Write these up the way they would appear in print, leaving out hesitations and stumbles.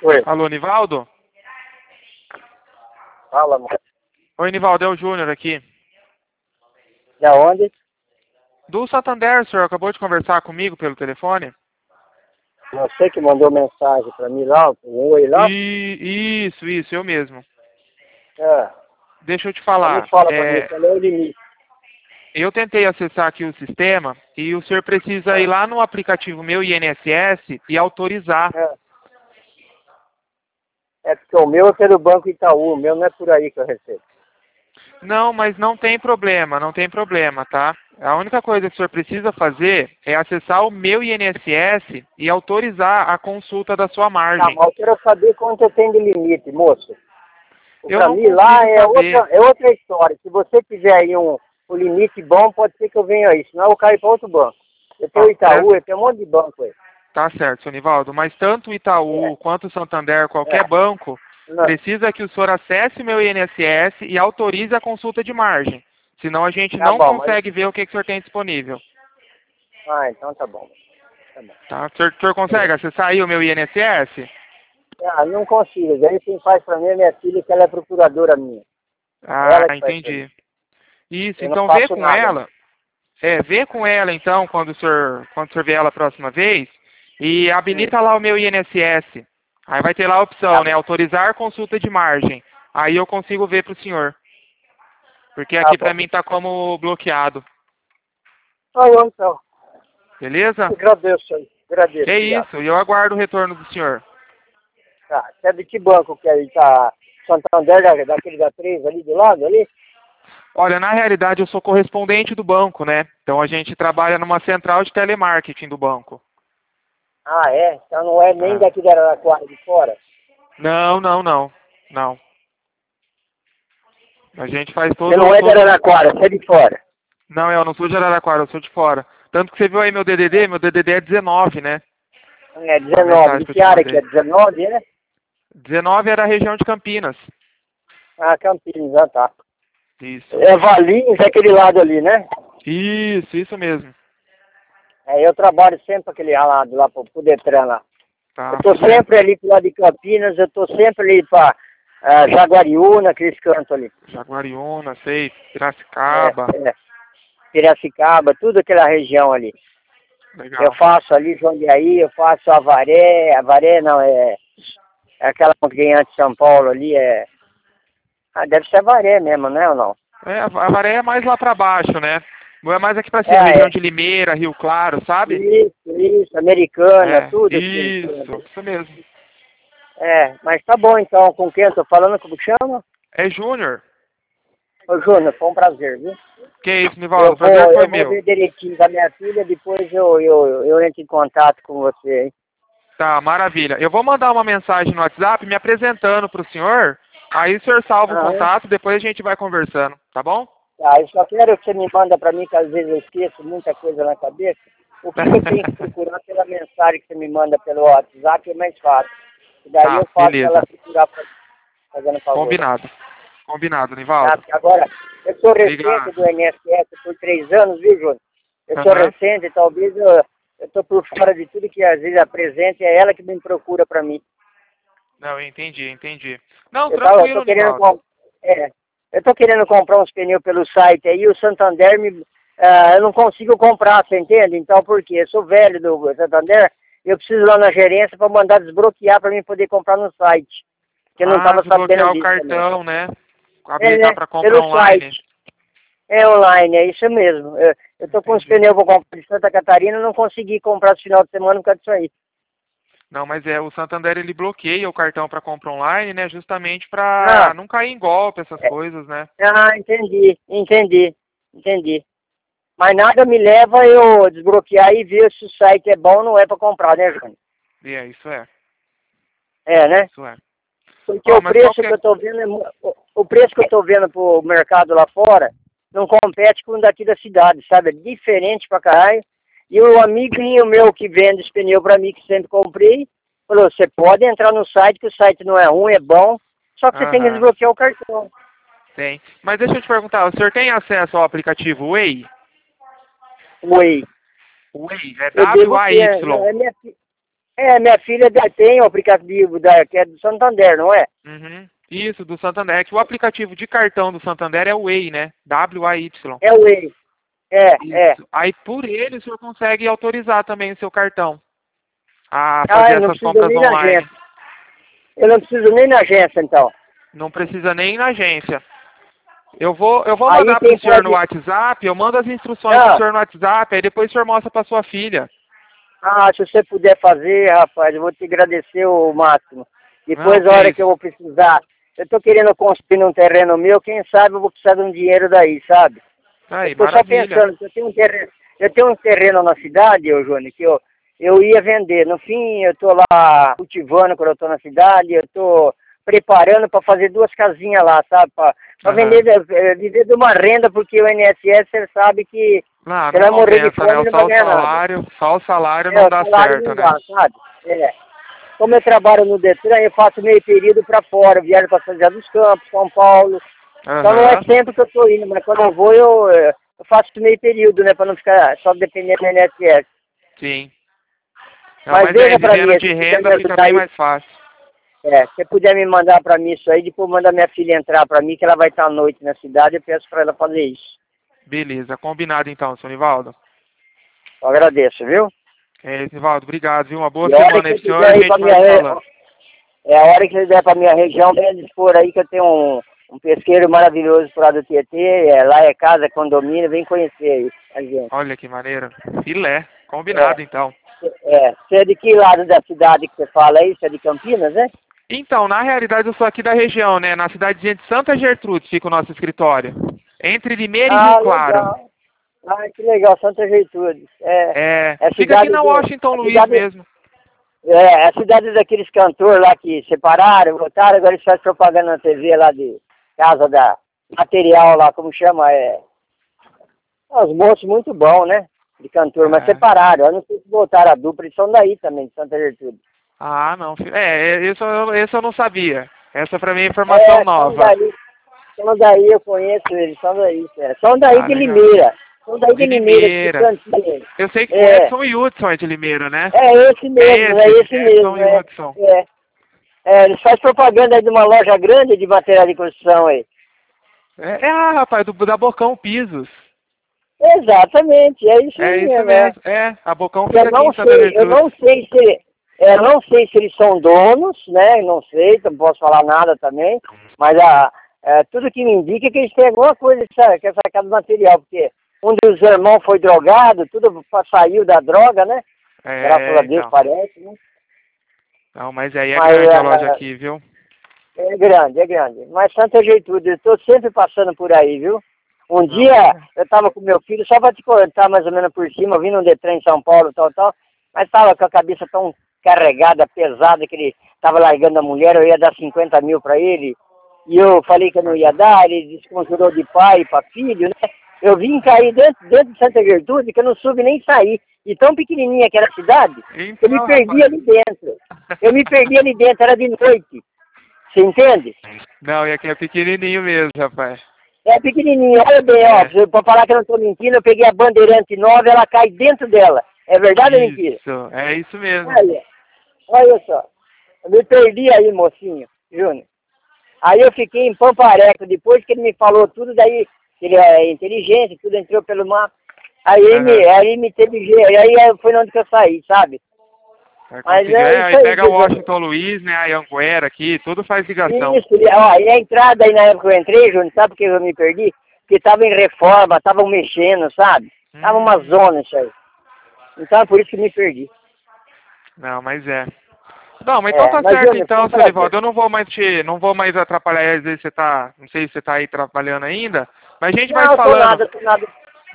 Oi. Alô, Nivaldo? Fala, mano. Oi, Nivaldo, é o Júnior aqui. Da onde? Do Santander, o senhor acabou de conversar comigo pelo telefone? Você que mandou mensagem pra mim lá, um oi lá? Isso, eu mesmo. É. Deixa eu te Então falar. me fala pra mim, qual é o limite? Eu tentei acessar aqui o sistema e o senhor precisa ir lá no aplicativo Meu INSS e autorizar. É porque o meu é pelo Banco Itaú, o meu não é por aí que eu recebo. Não, mas não tem problema, tá? A única coisa que o senhor precisa fazer é acessar o Meu INSS e autorizar a consulta da sua Tá, margem. mas eu quero saber quanto eu tenho de limite, moço. Eu Pra não mim lá consigo saber. é outra história. Se você tiver aí um limite bom, pode ser que eu venha aí, senão eu caio pra outro banco. Eu tenho Ó, o Itaú, eu tenho um monte de banco aí. Tá certo, seu Nivaldo, mas tanto o Itaú quanto o Santander, qualquer É. banco, Não. precisa que o senhor acesse o Meu INSS e autorize a consulta de margem. Senão a gente Tá não bom, mas... consegue ver o que o senhor tem disponível. Ah, então tá bom. Tá bom. Tá? O senhor consegue acessar aí o Meu INSS? Ah, não consigo. Daí quem faz pra mim é minha filha, que ela é procuradora minha. É ela Ah, que faz pra mim. entendi. Isso, Eu não então vê faço com nada. ela. Vê com ela então quando o senhor vê ela a próxima vez e habilita lá o Meu INSS. Aí vai ter lá a opção, Tá né? bom. Autorizar consulta de margem. Aí eu consigo ver pro senhor. Porque Tá aqui bom. pra mim tá como bloqueado. Tá bom, então. Beleza? Agradeço aí. Agradeço, É obrigado. isso, e eu aguardo o retorno do senhor. Tá. Você é de que banco que aí tá? Santander, daquele da 3 ali do lado ali? Olha, na realidade eu sou correspondente do banco, né? Então a gente trabalha numa central de telemarketing do banco. Ah, é? Então não é nem Ah. daqui da Araraquara de fora? Não. A gente faz Você não é de Araraquara, você é de fora. Não, eu não sou de Araraquara, eu sou de fora. Tanto que você viu aí meu DDD é 19, né? É A 19. mensagem De que eu que te área que é? mandei. 19, né? 19 era a região de Campinas. Ah, Campinas, já tá. Isso. É Valinhos, é aquele lado ali, né? Isso mesmo. É, eu trabalho sempre para aquele lado, lá pro Detran lá. Tá Eu tô certo. sempre ali pro lado de Campinas, eu tô sempre ali pra Jaguariúna, aqueles cantos ali. Jaguariúna, sei, É, Piracicaba. é. Piracicaba, tudo aquela região ali. Eu Legal. faço ali Jundiaí, eu faço Avaré não, é aquela que tem antes de São Paulo ali, deve ser Avaré mesmo, né ou não? A Avaré é mais lá pra baixo, né? Não é mais aqui pra cima, É, região é. de Limeira, Rio Claro, sabe? Isso, Americana, tudo aquilo. Isso mesmo. É, mas tá bom então, com quem eu tô falando, como chama? É Júnior. Ô Júnior, foi um prazer, viu? Que isso, Nivaldo, o prazer foi Eu vou meu. ver direitinho da minha filha, depois eu entro em contato com você, hein? Tá, maravilha. Eu vou mandar uma mensagem no WhatsApp me apresentando pro senhor. Aí o senhor salva o Aham. contato, depois a gente vai conversando, tá bom? Tá, eu só quero que você me manda para mim, que às vezes eu esqueço muita coisa na cabeça. O que eu tenho que procurar pela mensagem que você me manda pelo WhatsApp é mais fácil. E daí Tá, eu faço beleza. ela procurar fazendo favor. Combinado, Tá? Nivaldo. Porque agora, eu sou recente Obrigado. do INSS por 3 anos, viu, Júnior? Eu sou Aham. recente, talvez eu tô por fora de tudo que às vezes apresenta, é ela que me procura para mim. Não, entendi. Não, Eu tô tranquilo, querendo Nivaldo. eu tô querendo comprar uns pneus pelo site aí, o Santander eu não consigo comprar, você entende? Então por quê? Eu sou velho do Santander, eu preciso ir lá na gerência para mandar desbloquear para mim poder comprar no site. Que eu não estava sabendo Desbloquear o disso também. cartão, né? É, Habilitar né? para compra Pelo online. site. É online, é isso mesmo. Eu tô com os Entendi. pneus para comprar de Santa Catarina, não consegui comprar esse final de semana por causa disso aí. Não, mas o Santander ele bloqueia o cartão para compra online, né? Justamente Ah, para não cair em golpe, essas coisas, né? entendi. Mas nada me leva a eu desbloquear e ver se o site é bom ou não é para comprar, né, Júnior? E isso é. É, né? Isso é. Porque Ó, o mas preço que qualquer. eu tô vendo, o preço que eu tô vendo pro mercado lá fora não compete com o daqui da cidade, sabe? É diferente pra caralho. E o amiguinho meu que vende esse pneu pra mim, que sempre comprei, falou, você pode entrar no site, que o site não é ruim, é bom, só que você tem que Aham. desbloquear o cartão. Tem. Mas deixa eu te perguntar, o senhor tem acesso ao aplicativo Way? Oi. Way, é Eu devo ter, não, W-A-Y. é minha filha. Minha filha tem o aplicativo que é do Santander, não é? Uhum. Isso, do Santander. É que o aplicativo de cartão do Santander é o Way, né? W-A-Y. É o Way. Isso. Aí por ele o senhor consegue autorizar também o seu cartão a fazer Eu não essas preciso compras nem na online. agência. Eu não preciso nem na agência, então. Não precisa nem ir na agência. Eu vou Aí mandar para quem o senhor no pode... WhatsApp, eu mando as instruções para o senhor no WhatsApp, aí depois o senhor mostra para sua filha. Se você puder fazer, rapaz, eu vou te agradecer o máximo. Depois, Não, a que hora que eu isso. vou precisar, eu tô querendo construir um terreno meu, quem sabe eu vou precisar de um dinheiro daí, sabe? Eu Aí, tô só maravilha. pensando, que eu tenho um terreno na cidade, ô Júnior, que eu ia vender. No fim, eu tô lá cultivando quando eu tô na cidade, eu tô preparando para fazer 2 casinhas lá, sabe? Para vender, viver de uma renda, porque o INSS, você sabe que Não, você não vai morrer de compensa, né? fome e não vai Só o ganhar nada. salário, só o salário não O dá salário certo, não né? dá, sabe? Como eu trabalho no Detran, eu faço meio período para fora, eu viajo para São José dos Campos, São Paulo. Então não é Aham, sempre que eu estou indo, mas quando eu vou, eu faço meio período, né? Para não ficar só dependendo do INSS. sim. Não, Mas mas aí, veja para mim, vivendo se de puder renda me fica ajudar bem aí, mais fácil. se você puder me mandar para mim isso aí, depois manda minha filha entrar para mim, que ela vai estar à noite na cidade, eu peço para ela fazer isso. Beleza, combinado então, seu Nivaldo. Eu agradeço, viu? Nivaldo, obrigado, viu? Uma boa E a hora semana que aí você pro senhor, a quiser ir para gente vai se falando. a hora que você der para minha região, venha dispor aí que eu tenho um pesqueiro maravilhoso por lá do Tietê, lá é casa, condomínio, vem conhecer aí a gente. Olha que maneiro. Filé, combinado então. Você é de que lado da cidade que você fala aí? Você é de Campinas, né? Então, na realidade eu sou aqui da região, né? Na cidadezinha de Santa Gertrudes fica o nosso escritório. Entre Limeira e Rio Claro. Legal. Que legal, Santa Gertrudes. É a Fica aqui cidade na Washington Luiz mesmo. a cidade daqueles cantores lá que separaram, voltaram, agora eles fazem propaganda na TV lá de casa da material lá, como chama? Os moços muito bons, né? De cantor, mas separaram. Eu não sei se voltaram a dupla, eles são daí também, de Santa Gertrudes. Ah, não. Isso eu não sabia. Essa pra mim é informação nova. São daí, eu conheço eles, são daí, cara. São daí de Legal. Limeira. São daí de De Limeira, de Limeira. Campinas. Eu sei que o Edson e o Hudson é de Limeira, né? Esse mesmo, esse Edson mesmo. e Hudson. Eles fazem propaganda aí de uma loja grande de material de construção aí. Rapaz, da Bocão Pisos. Exatamente, é isso É isso mesmo. mesmo. A Bocão fica aqui em Santa Eu Gertrudes. não sei se eles são donos, né? Não sei, não posso falar nada também. Mas tudo que me indica é que eles têm alguma coisa que é sacado material, porque um dos irmãos foi drogado, tudo saiu da droga, né? Graças a Deus, Então. parece, né? Não, mas aí é grande a loja aqui, viu? É grande. Mas Santa Gertrudes, eu estou sempre passando por aí, viu? Um dia eu estava com meu filho, só para te contar mais ou menos por cima, eu vim no Detran em São Paulo, tal, mas estava com a cabeça tão carregada, pesada, que ele estava largando a mulher, eu ia dar 50 mil para ele, e eu falei que eu não ia dar, ele desconjurou de pai para filho, né? Eu vim cair dentro de Santa Gertrudes, que eu não soube nem sair, e tão pequenininha que era a cidade, Então, eu me perdi ali dentro. Era de noite. Você entende? Não, e aqui é pequenininho mesmo, rapaz. É pequenininho, olha bem, pra falar que eu não tô mentindo, eu peguei a Bandeirante nova, ela cai dentro dela. É verdade ou mentira? É isso mesmo. Olha só. Eu me perdi aí, mocinho, Júnior. Aí eu fiquei em Pampareco, depois que ele me falou tudo, daí ele é inteligente, tudo entrou pelo mapa. Aí me teve jeito, aí foi onde que eu saí, sabe? Mas aí pega o Washington Luiz, né, a Anguera aqui, tudo faz ligação. Isso, e a entrada aí na época que eu entrei, Júnior, sabe por que eu me perdi? Porque tava em reforma, estavam mexendo, sabe? Tava uma zona isso aí. Então é por isso que me perdi. Não, mas Não, mas então tá certo então, seu Nivaldo. Eu não vou mais atrapalhar, às vezes não sei se você tá aí trabalhando ainda, mas a gente vai falando. Tô nada.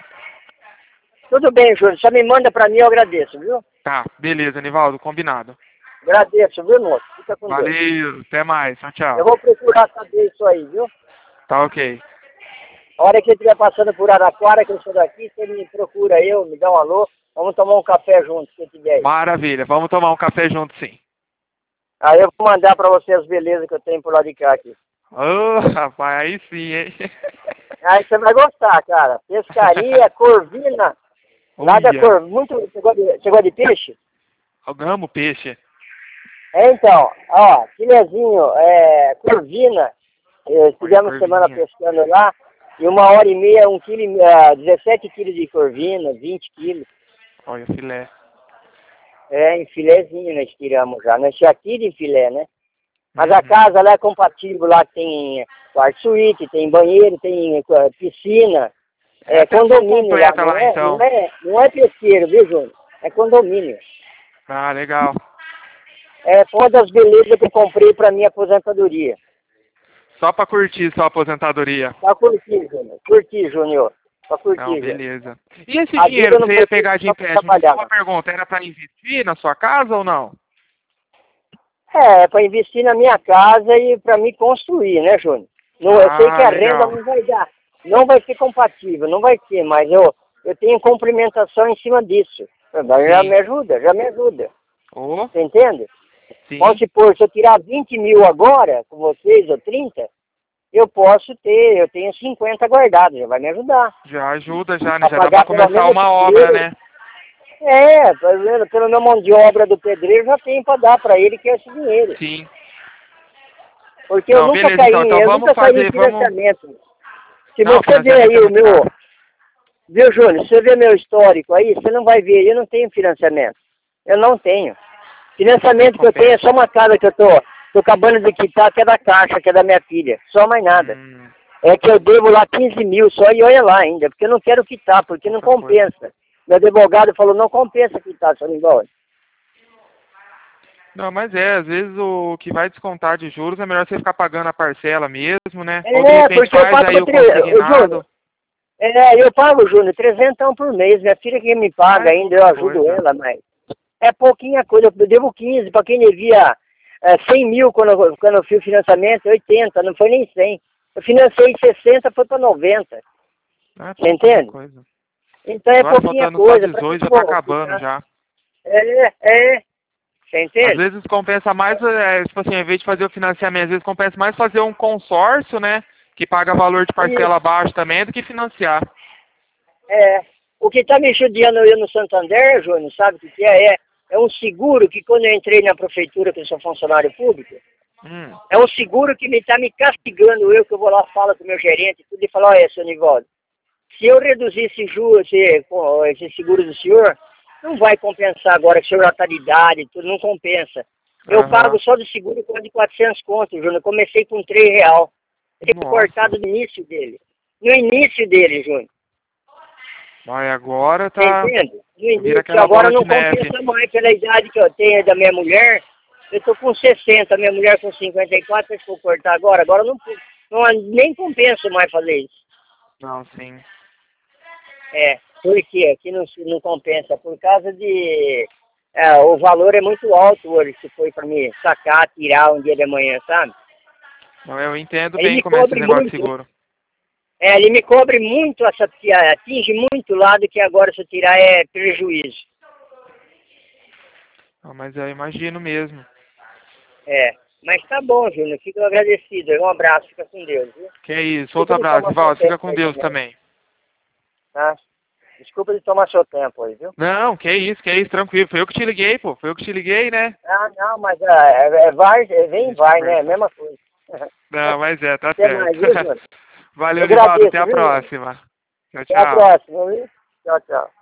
Tudo bem, Júnior, só me manda pra mim, eu agradeço, viu? Tá, beleza, Nivaldo, combinado. Agradeço, viu, moço? Fica com Deus. Valeu, até mais, tchau. Eu vou procurar saber isso aí, viu? Tá ok. A hora que você estiver passando por Araquara, que eu sou daqui, você me procura me dá um alô, vamos tomar um café juntos, se tiver aí. Maravilha, vamos tomar um café junto sim. Aí eu vou mandar pra você as belezas que eu tenho por lá de cá aqui. Ô, rapaz, aí sim, hein? Aí você vai gostar, cara. Pescaria, corvina, muito... Você gosta de peixe? Eu amo peixe. Então, ó, filezinho, corvina, estivemos semana pescando lá, e 1h30, 17 quilos de corvina, 20 quilos. Olha, filé. Em filezinho nós tiramos já, nós já tira em filé, né? Mas a casa lá é compatível, lá tem quarto suíte, tem banheiro, tem piscina, condomínio lá, lá, então. não é pesqueiro, viu, Júnior? É condomínio. Ah, legal. É uma das belezas que eu comprei para minha aposentadoria. Só para curtir sua aposentadoria. Pra curtir, Júnior. Curtir, Júnior. Pra curtir. Não, beleza. E esse dinheiro que você ia pegar de empréstimo? Uma pergunta, era para investir na sua casa ou não? Para investir na minha casa e para me construir, né, Júnior? Eu sei que a renda não vai dar. Não vai ser compatível, não vai ser, mas eu tenho cumprimentação em cima disso. Já me ajuda. Oh. Você entende? Sim. Vamos supor, se eu tirar 20 mil agora, com vocês, ou 30, eu tenho 50 guardados, já vai me ajudar. Já ajuda, já, né? Já dá pra começar uma obra, né? Pelo meu mão de obra do pedreiro, já tem pra dar pra ele que é esse dinheiro. Sim. Porque eu nunca caí em financiamento. Se você ver aí o meu... Viu, Júnior? Se você ver meu histórico aí, você não vai ver, eu não tenho financiamento. Eu não tenho. Financiamento que eu tenho é só uma casa que eu tô acabando de quitar, que é da Caixa, que é da minha filha. Só mais nada. É que eu devo lá 15 mil só e olha lá ainda, porque eu não quero quitar, porque não compensa. Meu advogado falou, não compensa quitar, seu Nivaldo. Não, mas às vezes o que vai descontar de juros é melhor você ficar pagando a parcela mesmo, né? Ou de repente faz aí o consignado. Eu pago, Júnior, 300 por mês. Minha filha que me paga ainda, eu ajudo ela, mas é pouquinha coisa. Eu devo 15, para quem devia 100 mil quando eu fiz o financiamento, 80, não foi nem 100. Eu financei 60, foi para 90. Você entende? Coisa. Então é agora, pouquinha coisa. Só 18 já tá acabando já. Você entende? Às vezes compensa mais, tipo assim, ao invés de fazer o financiamento, às vezes compensa mais fazer um consórcio, né? Que paga valor de parcela baixo também, do que financiar. O que tá me judiando eu no Santander, Júnior, sabe o que é? É um seguro que quando eu entrei na prefeitura, que eu sou funcionário público, é um seguro que está me castigando que eu vou lá, falo com o meu gerente tudo, e falo, olha, seu Nivaldo, se eu reduzir esse seguro do senhor, não vai compensar agora que o senhor já está de idade, tudo, não compensa. Eu pago só do seguro de 400 contos, Júnior, comecei com R$3. Ele foi cortado no início dele. No início dele, Júnior. Mas agora tá... Entende? No início, agora não compensa mais pela idade que eu tenho da minha mulher. Eu tô com 60, minha mulher com 54, se for cortar agora não nem compensa mais fazer isso. Não, sim. Por quê? Aqui não compensa, por causa de... o valor é muito alto hoje, se foi para me sacar, tirar um dia de manhã, sabe? Não, eu entendo bem como é esse negócio de seguro. Ele me cobre muito, atinge muito lado que agora se eu tirar é prejuízo. Não, mas eu imagino mesmo. Mas tá bom, Júnior, fico agradecido. Um abraço, fica com Deus, viu? Que isso, outro abraço, Nivaldo, fica com Deus também. Tá? Desculpa de tomar seu tempo aí, viu? Não, que isso, tranquilo. Foi eu que te liguei, pô. Foi eu que te liguei, né? Não, mas vem e vai, né? Mesma coisa. Não, mas tá até certo. Mais, viu, Valeu, Nivaldo, até a próxima. Tchau, tchau. Até a próxima, viu? Tchau, tchau.